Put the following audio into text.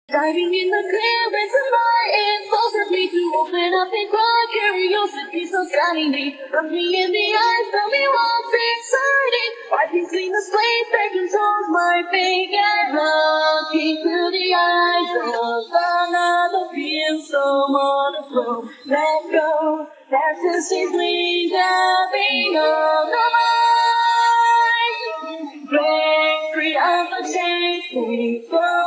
Diving in the clear into my it forces me to open up and cry. Curiosity so stunning me. Look me in the eyes, tell me what's inside it. Wiping clean the slate that controls my fate. Get looking through the eyes of another feel so monochrome. Let go, that's the simply dabbing of the mind. Break free of the chains, take